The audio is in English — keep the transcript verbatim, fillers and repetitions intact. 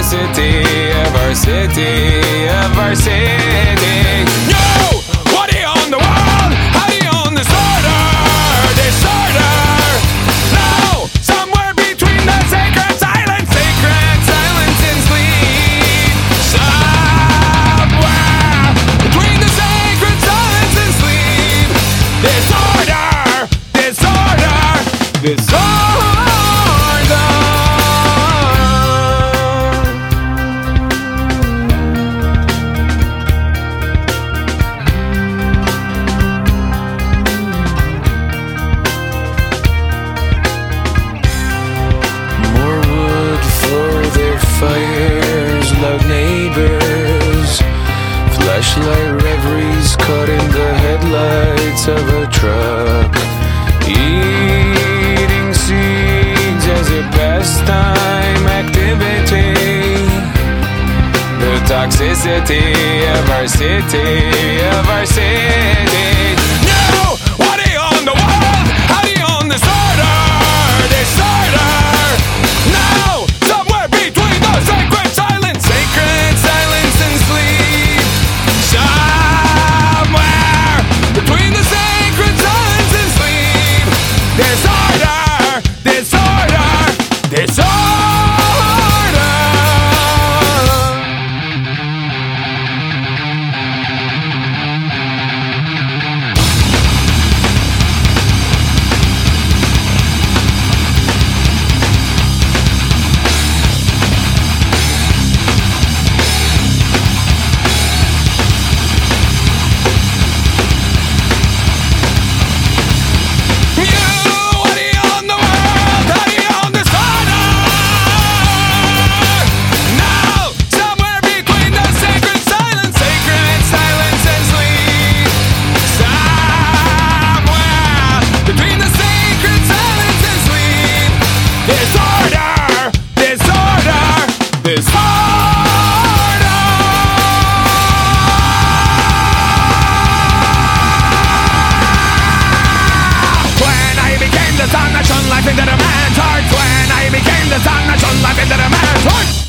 toxicity of our city, of our city. Yo, what do you own the world? How do you own disorder? Disorder. No, somewhere between the sacred silence, sacred silence and sleep. Somewhere between the sacred silence and sleep. Disorder, disorder, disorder. Fires, loud neighbors, flashlight reveries caught in the headlights of a truck. Eating seeds as a pastime activity. The toxicity of our city, of our city. No, what do you own the world? How do you own disorder? Disorder. No. Sacred silence, sacred silence and sleep. Somewhere between the sacred silence and sleep. Disorder, disorder, disorder. The sun that shone life into the man's heart. When I became the sun that shone life into the man's heart.